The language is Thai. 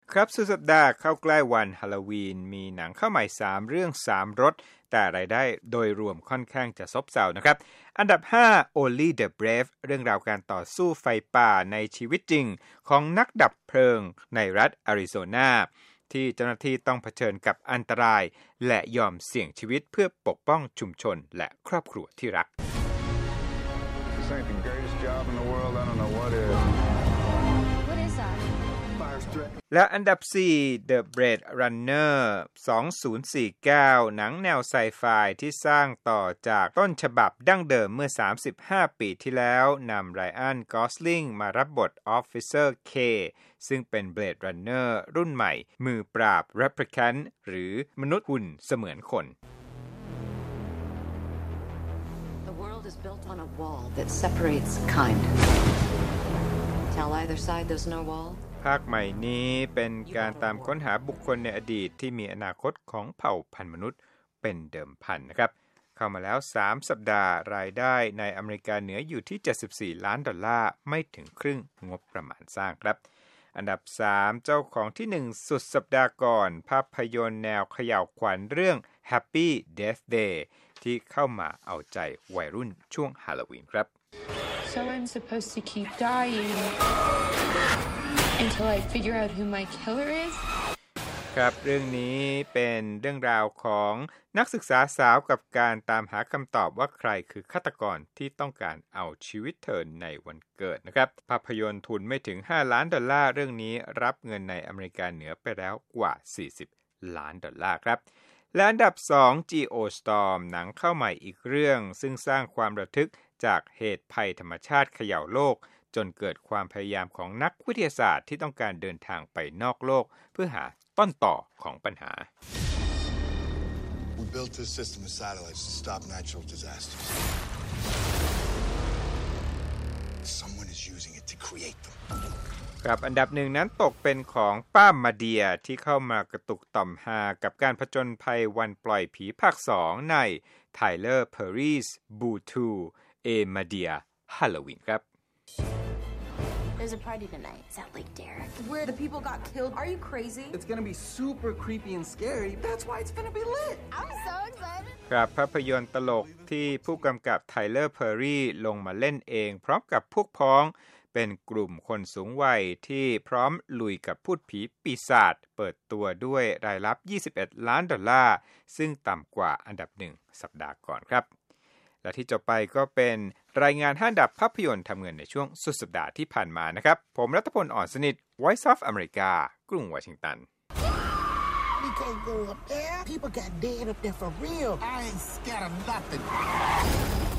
ครับสุดสัปดาห์เข้าใกล้วันฮาโลวีนมีหนังเข้าใหม่3เรื่อง3รสแต่รายได้โดยรวมค่อนข้างจะซบเซานะครับอันดับ5 Only the Brave เรื่องราวการต่อสู้ไฟป่าในชีวิตจริงของนักดับเพลิงในรัฐอาริโซนาที่เจ้าหน้าที่ต้องเผชิญกับอันตรายและยอมเสี่ยงชีวิตเพื่อปกป้องชุมชนและครอบครัวที่รักและอันดับ4 The Blade Runner 2049 หนังแนวไซไฟที่สร้างต่อจากต้นฉบับดั้งเดิมเมื่อ35ปีที่แล้วนำไรอัน กอสลิงมารับบท Officer K ซึ่งเป็น Blade Runner รุ่นใหม่มือปราบ Replicant หรือมนุษย์หุ่นเสมือนคน The world is built on a wall that separates kind. Tell either side there's no wall. ภาคใหม่นี้เป็นการตามค้นหาบุคคลในอดีตที่มีอนาคตของเผ่าพันธุ์มนุษย์เป็นเดิมพันนะครับเข้ามาแล้ว3สัปดาห์รายได้ในอเมริกาเหนืออยู่ที่$74 ล้านไม่ถึงครึ่งงบประมาณสร้างครับอันดับ3เจ้าของที่1สุดสัปดาห์ก่อนภาพยนตร์แนวเขย่าวขวัญเรื่อง Happy Death Day ที่เข้ามาเอาใจวัยรุ่นช่วงฮาโลวีนครับ So I'm supposed to keep dying.Until I figure out who my killer is ครับเรื่องนี้เป็นเรื่องราวของนักศึกษาสาวกับการตามหาคำตอบว่าใครคือฆาตกรที่ต้องการเอาชีวิตเธอในวันเกิดนะครับภาพยนตร์ทุนไม่ถึง$5 ล้านเรื่องนี้รับเงินในอเมริกาเหนือไปแล้วกว่า$40 ล้านครับและอันดับ2 Geostorm หนังเข้าใหม่อีกเรื่องซึ่งสร้างความระทึกจากเหตุภัยธรรมชาติเขย่าโลกจนเกิดความพยายามของนักวิทยาศาสตร์ที่ต้องการเดินทางไปนอกโลกเพื่อหาต้นต่อของปัญหา We built this system of satellites to stop natural disasters. Someone is using it to create them. ครับอันดับหนึ่งนั้นตกเป็นของป้ามาเดียที่เข้ามากระตุกต่อมฮากับการผจญภัยวันปล่อยผีภาค2ใน Tyler Perry's Boo 2 A Madea Halloween ครับ There's a party tonight. Is that Lake Derek? Where the people got killed? Are you crazy? It's gonna be super creepy and scary. That's why it's gonna be lit. I'm so excited. ครับภาพยนตร์ตลกที่ผู้กำกับไทเลอร์ เพอร์รี่ลงมาเล่นเองพร้อมกับพวกพ้องเป็นกลุ่มคนสูงวัยที่พร้อมลุยกับพูดผีปีศาจเปิดตัวด้วยรายรับ$21 ล้านซึ่งต่ำกว่าอันดับ1สัปดาห์ก่อนครับและที่จบไปก็เป็นรายงาน5อันดับภาพยนตร์ทำเงินในช่วงสุดสัปดาห์ที่ผ่านมานะครับผมรัตพล อ่อนสนิท Voice of America กรุงวอชิงตัน We can't go up there. People got dead up there for real. I ain't scared of nothing.